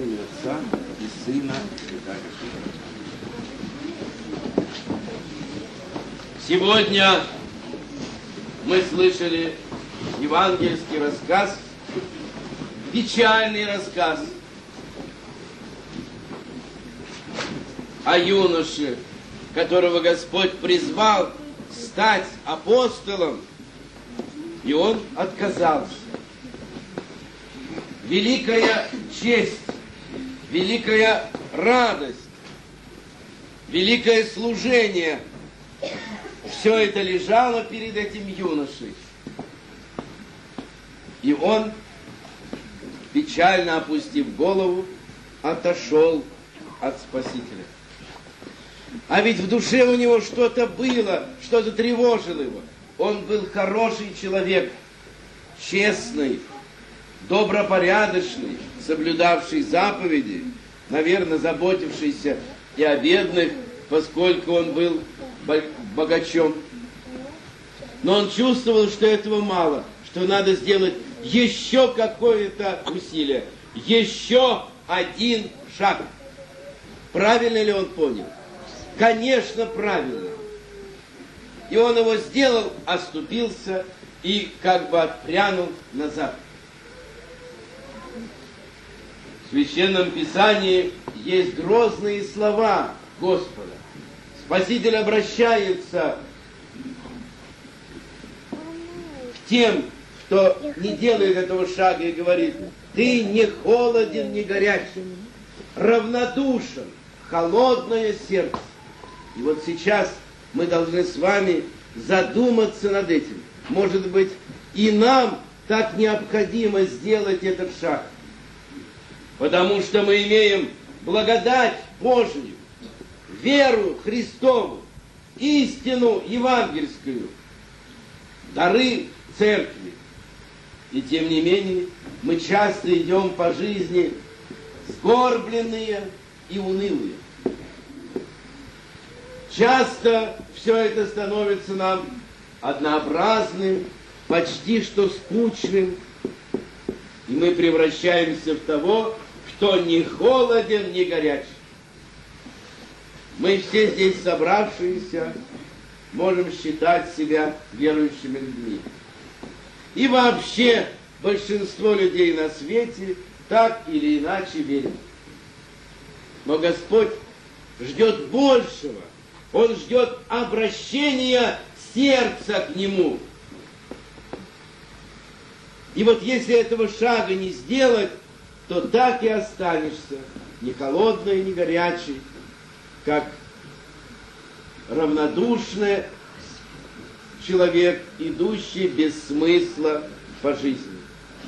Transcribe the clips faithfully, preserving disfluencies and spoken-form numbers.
имени Отца и Сына и Святаго Духа. Сегодня мы слышали евангельский рассказ, печальный рассказ о юноше, которого Господь призвал стать апостолом, и он отказался. Великая честь, великая радость, великое служение – все это лежало перед этим юношей. И он, печально опустив голову, отошел от Спасителя. А ведь в душе у него что-то было, что-то тревожило его. Он был хороший человек, честный, добропорядочный, соблюдавший заповеди, наверное, заботившийся и о бедных, поскольку он был богачом. Но он чувствовал, что этого мало, что надо сделать еще какое-то усилие, еще один шаг. Правильно ли он понял? Конечно, правильно. И он его сделал, оступился и как бы отпрянул назад. В Священном Писании есть грозные слова Господа. Спаситель обращается к тем, кто не делает этого шага, и говорит: ты не холоден, не горячий, равнодушен, холодное сердце. И вот сейчас мы должны с вами задуматься над этим. Может быть, и нам так необходимо сделать этот шаг. Потому что мы имеем благодать Божию, веру Христову, истину евангельскую, дары церкви. И тем не менее, мы часто идем по жизни сгорбленные и унылые. Часто все это становится нам однообразным, почти что скучным, и мы превращаемся в того, кто ни холоден, ни горячий. Мы все здесь собравшиеся можем считать себя верующими людьми. И вообще большинство людей на свете так или иначе верят. Но Господь ждет большего. Он ждет обращения сердца к Нему. И вот если этого шага не сделать, то так и останешься, ни холодный, ни горячий, как равнодушный человек, идущий без смысла по жизни.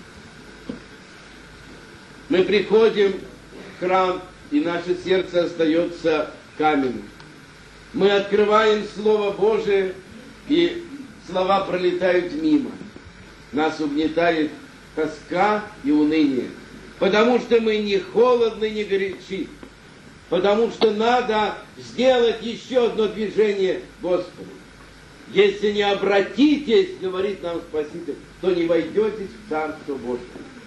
Мы приходим в храм, и наше сердце остается каменным. Мы открываем Слово Божие, и слова пролетают мимо. Нас угнетает тоска и уныние. Потому что мы не холодны, не горячи. Потому что надо сделать еще одно движение Господу. Если не обратитесь, говорит нам Спаситель, то не войдете в Царство Божие.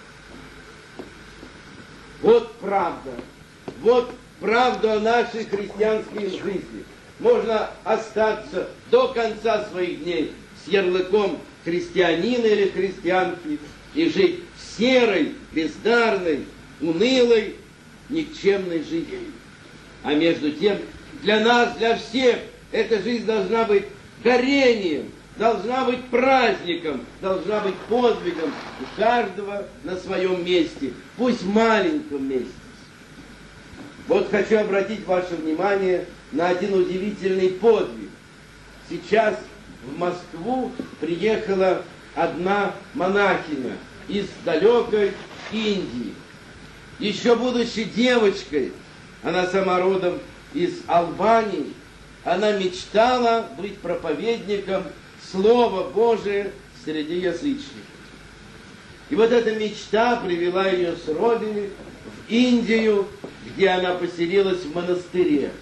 Вот правда. Вот правда о нашей христианской жизни. Можно остаться до конца своих дней с ярлыком христианина или христианки и жить в серой, бездарной, унылой, никчемной жизни. А между тем, для нас, для всех, эта жизнь должна быть горением, должна быть праздником, должна быть подвигом у каждого на своем месте, пусть в маленьком месте. Вот хочу обратить ваше внимание на один удивительный подвиг. Сейчас в Москву приехала одна монахиня из далекой Индии. Еще будучи девочкой, она сама родом из Албании, она мечтала быть проповедником Слова Божия среди язычников. И вот эта мечта привела ее с родины в Индию, где она поселилась в монастыре.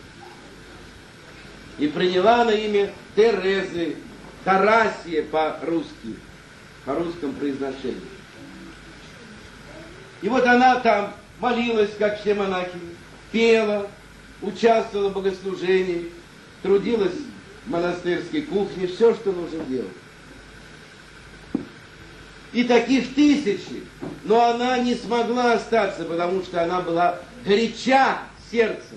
И приняла на имя Терезы, Тарасия по-русски, по русскому произношению. И вот она там молилась, как все монахи, пела, участвовала в богослужении, трудилась в монастырской кухне, все, что нужно делать. И таких тысячи, но она не смогла остаться, потому что она была горяча сердцем.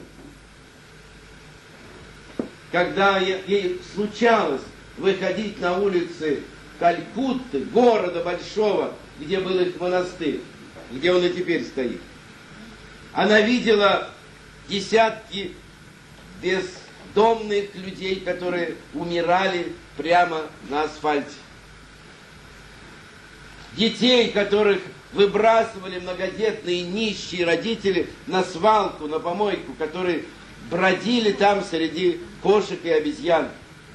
Когда ей случалось выходить на улицы Калькутты, города большого, где был их монастырь, где он и теперь стоит, она видела десятки бездомных людей, которые умирали прямо на асфальте. Детей, которых выбрасывали многодетные нищие родители на свалку, на помойку, которые бродили там среди кошек и обезьян.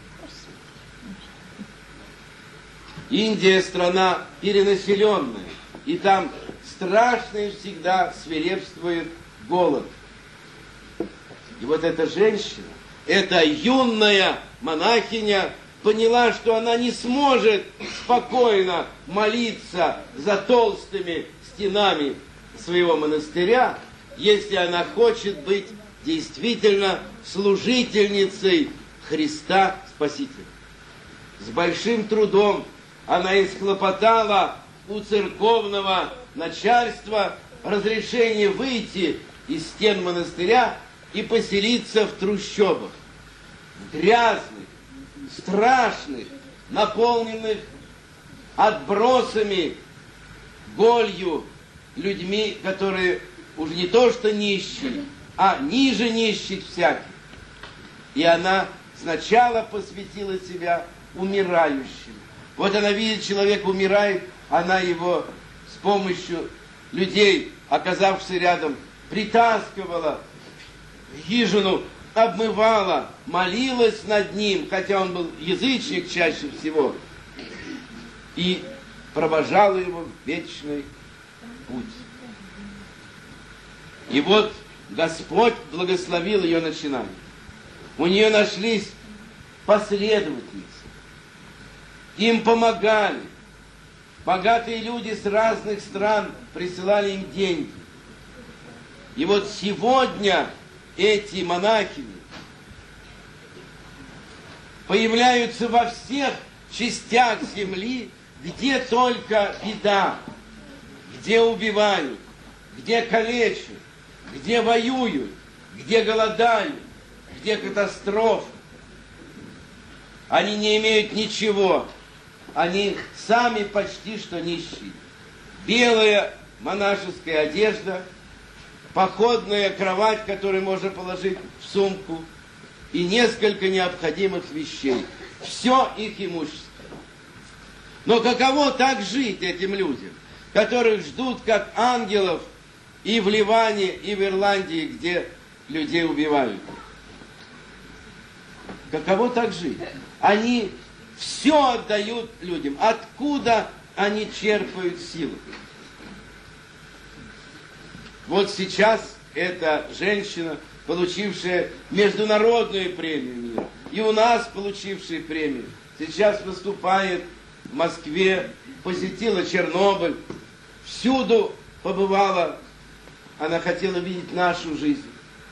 Индия страна перенаселенная, и там страшный всегда свирепствует голод. И вот эта женщина, эта юная монахиня, поняла, что она не сможет спокойно молиться за толстыми стенами своего монастыря, если она хочет быть действительно служительницей Христа Спасителя. С большим трудом она исхлопотала у церковного начальства разрешение выйти из стен монастыря и поселиться в трущобах, в грязных, страшных, наполненных отбросами, голью, людьми, которые уже не то что нищие, а ниже нищих всяких. И она сначала посвятила себя умирающим. Вот она видит, человек умирает, она его с помощью людей, оказавшихся рядом, притаскивала в хижину, обмывала, молилась над ним, хотя он был язычник чаще всего, и провожала его в вечный путь. И вот Господь благословил ее начинание. У нее нашлись последовательницы. Им помогали. Богатые люди с разных стран присылали им деньги. И вот сегодня эти монахини появляются во всех частях земли, где только беда, где убивают, где калечат, где воюют, где голодают, где катастрофы. Они не имеют ничего. Они сами почти что нищие. Белая монашеская одежда, походная кровать, которую можно положить в сумку, и несколько необходимых вещей. Все их имущество. Но каково так жить этим людям, которых ждут как ангелов и в Ливане, и в Ирландии, где людей убивают? Каково так жить? Они все отдают людям. Откуда они черпают силу? Вот сейчас эта женщина, получившая международную премию мира, и у нас получившая премию, сейчас выступает в Москве, посетила Чернобыль, всюду побывала, она хотела видеть нашу жизнь.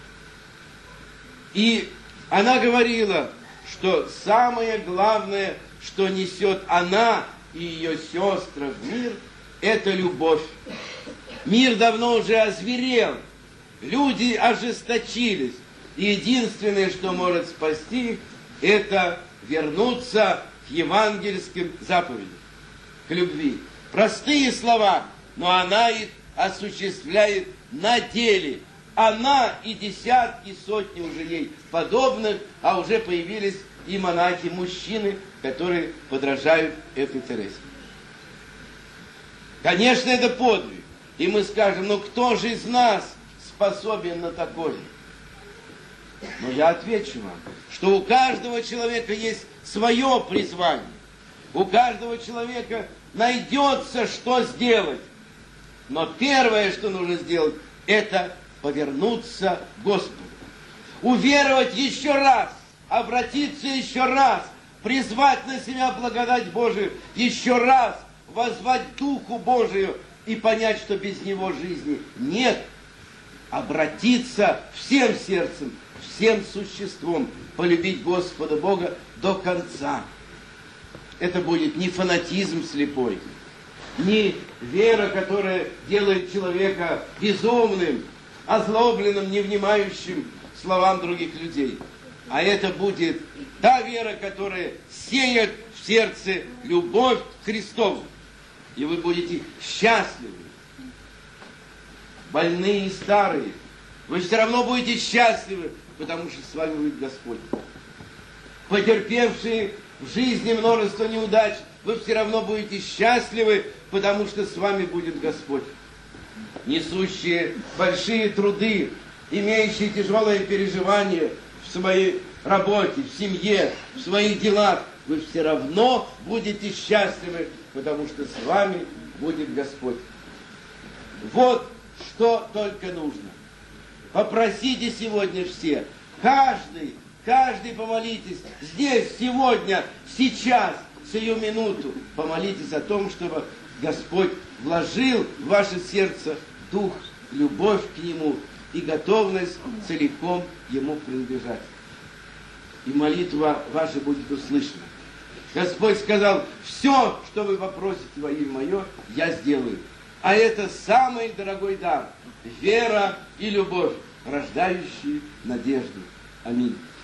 И она говорила, что самое главное, что несет она и ее сестры в мир, это любовь. Мир давно уже озверел, люди ожесточились. И единственное, что может спасти, это вернуться к евангельским заповедям, к любви. Простые слова, но она их осуществляет на деле. Она и десятки, сотни уже ей подобных, а уже появились и монахи-мужчины, которые подражают этой Терезе. Конечно, это подвиг. И мы скажем, ну кто же из нас способен на такое? Но я отвечу вам, что у каждого человека есть свое призвание. У каждого человека найдется, что сделать. Но первое, что нужно сделать, это повернуться к Господу. Уверовать еще раз, обратиться еще раз, призвать на себя благодать Божию, еще раз воззвать Духу Божию и понять, что без Него жизни нет, обратиться всем сердцем, всем существом, полюбить Господа Бога до конца. Это будет не фанатизм слепой, не вера, которая делает человека безумным, озлобленным, не внимающим словам других людей. А это будет та вера, которая сеет в сердце любовь к Христу. И вы будете счастливы. Больные и старые. Вы все равно будете счастливы, потому что с вами будет Господь. Потерпевшие в жизни множество неудач, вы все равно будете счастливы, потому что с вами будет Господь. Несущие большие труды, имеющие тяжелые переживания в своей работе, в семье, в своих делах, вы все равно будете счастливы, потому что с вами будет Господь. Вот что только нужно. Попросите сегодня все, каждый, каждый помолитесь, здесь, сегодня, сейчас, сию минуту, помолитесь о том, чтобы Господь вложил в ваше сердце дух, любовь к Нему и готовность целиком Ему принадлежать. И молитва ваша будет услышана. Господь сказал, все, что вы попросите во имя Мое, я сделаю. А это самый дорогой дар. Вера и любовь, рождающие надежду. Аминь.